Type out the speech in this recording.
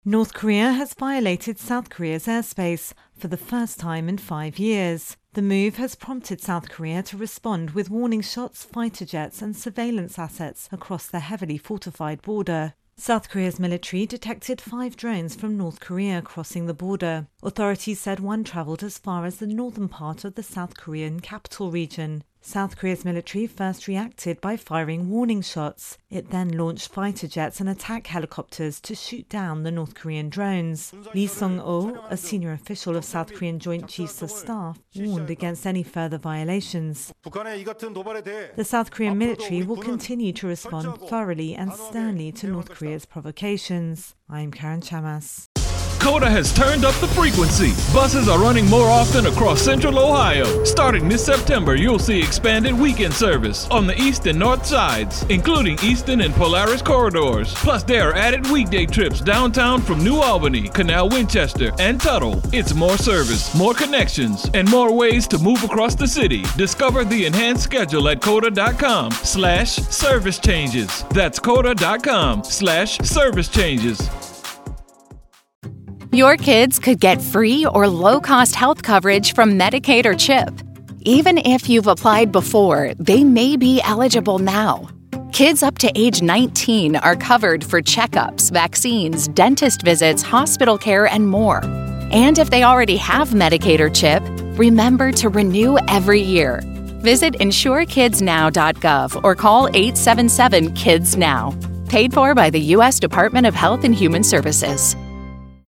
North Korea has violated South Korea's airspace for the first time in 5 years. The move has prompted South Korea to respond with warning shots, fighter jets and surveillance assets across the heavily fortified border. South Korea's military detected 5 drones from North Korea crossing the border. Authorities said one travelled as far as the northern part of the South Korean capital region. South Korea's military first reacted by firing warning shots. It then launched fighter jets and attack helicopters to shoot down the North Korean drones. Lee Sung-oh, a senior official of South Korean Joint Chiefs of Staff, warned against any further violations. The South Korean military will continue to respond thoroughly and sternly to North Korea's provocations. I'm Karen Chamas. COTA has turned up the frequency. Buses are running more often across Central Ohio. Starting this September, you'll see expanded weekend service on the east and north sides, including Easton and Polaris corridors. Plus, there are added weekday trips downtown from New Albany, Canal Winchester, and Tuttle. It's more service, more connections, and more ways to move across the city. Discover the enhanced schedule at COTA.com/service changes. That's COTA.com/service changes. Your kids could get free or low-cost health coverage from Medicaid or CHIP. Even if you've applied before, they may be eligible now. Kids up to age 19 are covered for checkups, vaccines, dentist visits, hospital care, and more. And if they already have Medicaid or CHIP, remember to renew every year. Visit insurekidsnow.gov or call 877-KIDS-NOW. Paid for by the U.S. Department of Health and Human Services.